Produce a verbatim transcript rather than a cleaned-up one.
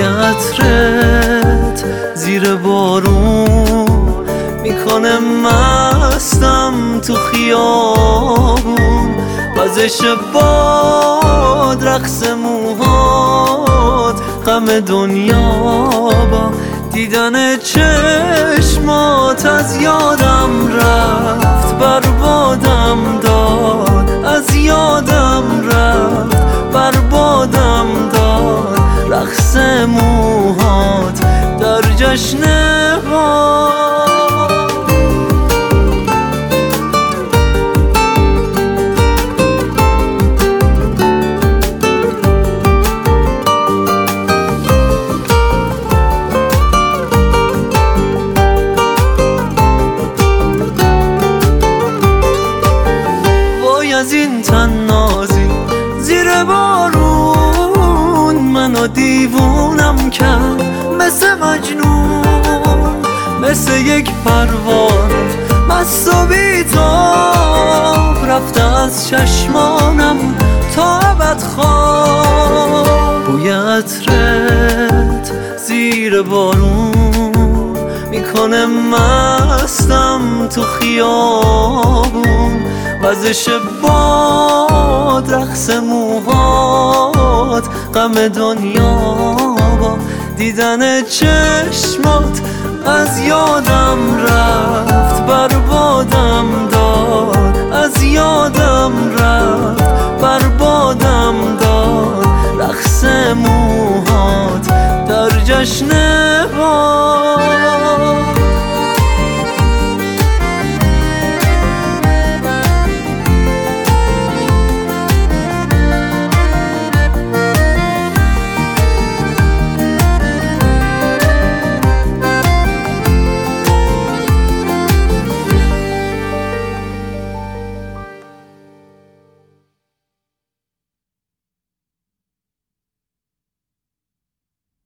عطرت زیر بارون میکنه مستم تو خیابون، وزش باد رقص موهات، غم دنیا با دیدن چشمات از یادم رفت، بربادم داد از یادم رفت، بربادم داد رقص موهات در جشن باد. از این تنازی زیر بارون منو دیوونم کرد، مثل مجنون، مثل یک پروانه مست و بی‌تاب، رفته از چشمانم تا ابد خواب. بوی عطرت زیر بارون میکنه مستم تو خیابون، وزش باد رقص موهات، غم دنیا با دیدن چشمات از یادم رفت، بربادم داد از یادم رفت، بربادم داد رقص موهات در جشن